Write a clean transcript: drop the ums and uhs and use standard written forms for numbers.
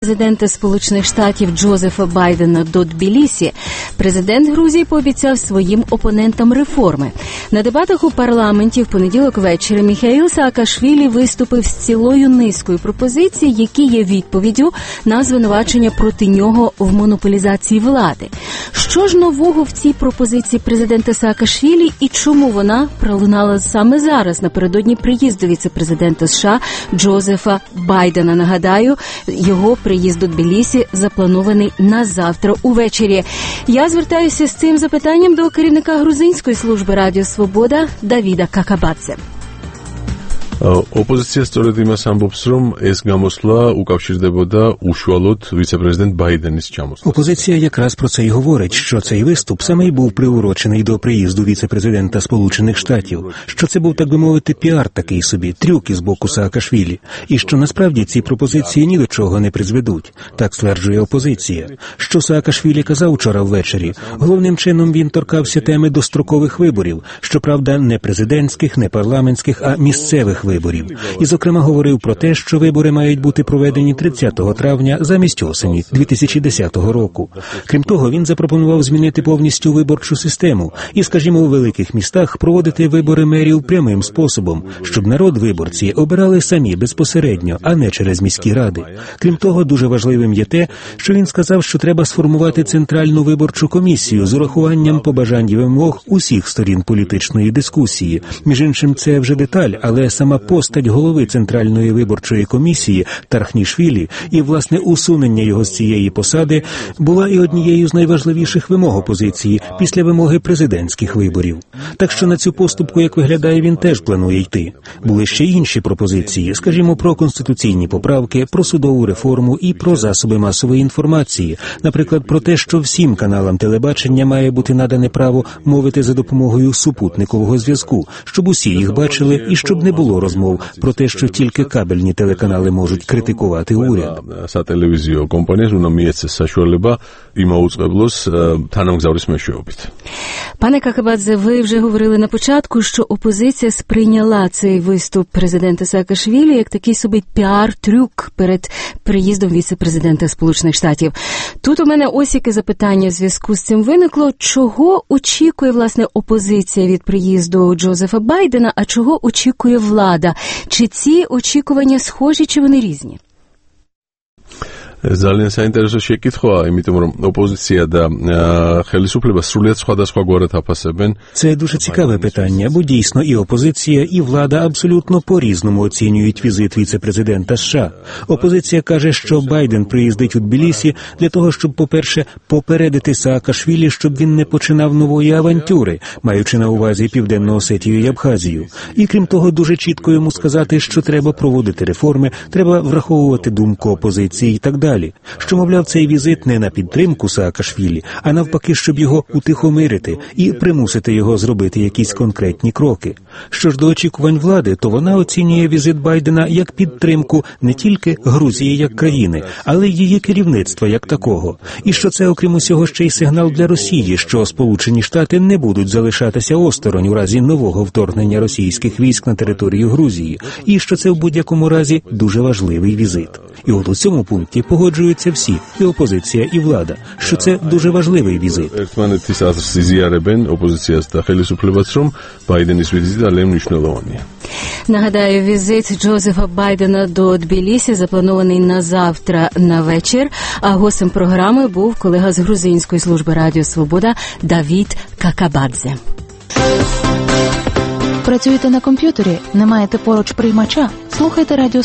президента Сполучених Штатів Джозефа Байдена до Тбілісі, президент Грузії пообіцяв своїм опонентам реформи. На дебатах у парламенті в понеділок ввечері Міхаїл Саакашвілі виступив з цілою низкою пропозицій, які є відповіддю на звинувачення проти нього в монополізації влади. Що ж нового в цій пропозиції президента Саакашвілі і чому вона пролунала саме зараз, напередодні приїзду віце-президента США Джозефа Байдена? Нагадаю, його приїзд до Тбілісі запланований на завтра увечері. Я звертаюся з цим запитанням до керівника грузинської служби Радіо Свобода Давіда Какабадзе. Ოპოზიცია სწორედ იმას ამბობს, რომ ეს გამოსვლა უკავშირდებოდა უშუალოდ ვიце-პრეზიდენტ Байдеნის ჩამოსვლას. Опозиція якраз про це й говорить, що цей виступ саме й був приурочений до приїзду віце-президента Сполучених Штатів, що це був, так би мовити, піар такий собі, трюк із боку Саакашвілі, і що насправді ці пропозиції ні до чого не призведуть. Так стверджує опозиція. Що Саакашвілі казав вчора ввечері? Головним чином він торкався теми дострокових виборів, щоправда, не президентських, не парламентських, а місцевих виборів. І, зокрема, говорив про те, що вибори мають бути проведені 30 травня замість осені 2010 року. Крім того, він запропонував змінити повністю виборчу систему і, скажімо, у великих містах проводити вибори мерів прямим способом, щоб народ виборці обирали самі безпосередньо, а не через міські ради. Крім того, дуже важливим є те, що він сказав, що треба сформувати Центральну виборчу комісію з урахуванням побажань і вимог усіх сторін політичної дискусії. Між іншим, це вже деталь, але сама постать голови Центральної виборчої комісії Тархнішвілі і, власне, усунення його з цієї посади була і однією з найважливіших вимог опозиції після вимоги президентських виборів. Так що на цю поступку, як виглядає, він теж планує йти. Були ще інші пропозиції, скажімо, про конституційні поправки, про судову реформу і про засоби масової інформації. Наприклад, про те, що всім каналам телебачення має бути надане право мовити за допомогою супутникового зв'язку, щоб усі їх бачили і щоб не було розмов про те, що тільки кабельні телеканали можуть критикувати уряд. Сателевізіо компаніям უნდა მიეცეს საშუალება იმაუწყებლოს თანამგზავრის მეშვეობით. Пане Какабадзе, ви вже говорили на початку, що опозиція сприйняла цей виступ президента Саакашвілі як такий собі піар-трюк перед приїздом віце-президента Сполучених Штатів. Тут у мене ось яке запитання в зв'язку з цим виникло. Чого очікує, власне, опозиція від приїзду Джозефа Байдена, а чого очікує влада? Чи ці очікування схожі, чи вони різні? ძალიან საინტერესო შეკითხვაა, იმიტომ რომ ოპოზიცია და ხელისუფლება სრულიად სხვადასხვაგვარად აფასებენ. Це дуже цікаве питання, бо дійсно і опозиція, і влада абсолютно по-різному оцінюють візит віце-президента США. Опозиція каже, що Байден приїздить у Тбілісі для того, щоб, по-перше, попередити Саакашвілі, щоб він не починав нової авантюри, маючи на увазі Південну Осетію і Абхазію. І, крім того, дуже чітко йому сказати, що треба проводити реформи, треба враховувати думку опозиції і так далі. Що, мовляв, цей візит не на підтримку Саакашвілі, а навпаки, щоб його утихомирити і примусити його зробити якісь конкретні кроки. Що ж до очікувань влади, то вона оцінює візит Байдена як підтримку не тільки Грузії як країни, але й її керівництва як такого. І що це, окрім усього, ще й сигнал для Росії, що Сполучені Штати не будуть залишатися осторонь у разі нового вторгнення російських військ на територію Грузії. І що це в будь-якому разі дуже важливий візит. І от у цьому пункті погоджуються всі, і опозиція, і влада, що це дуже важливий візит. ერთმანეთის აზრს იზიარებენ ოპოზიციას და ხელისუფლებას, რომ ბაიდენის ვიზიტი ძალიან მნიშვნელოვანია. Нагадаю, візит Джозефа Байдена до Тбілісі запланований на завтра на вечір, а гостем програми був колега з грузинської служби Радіо Свобода Давід Какабадзе. Працюєте на комп'ютері? Не маєте поруч приймача? Слухайте Радіо